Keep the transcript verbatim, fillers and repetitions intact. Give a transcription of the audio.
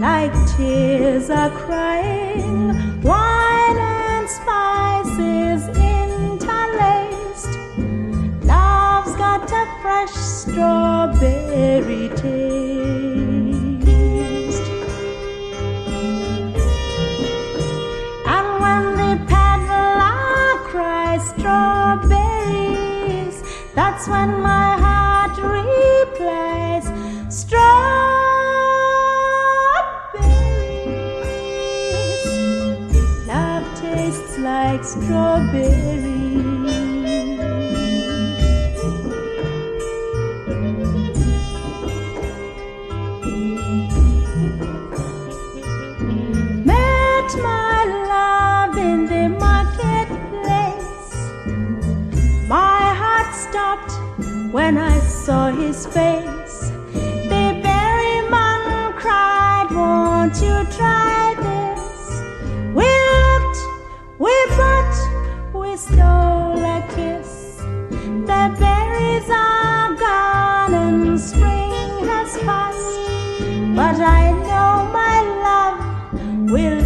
like tears are crying, wine and spices interlaced. Love's got a fresh strawberry taste. And when the peddler cries strawberries, that's when my heart replies, strawberries. Love tastes like strawberries. Met my love in the marketplace. My heart stopped when I saw his face. The berryman cried, won't you try this? We looked, we bought, we stole a kiss. The berries are gone and spring has passed, but I know my love will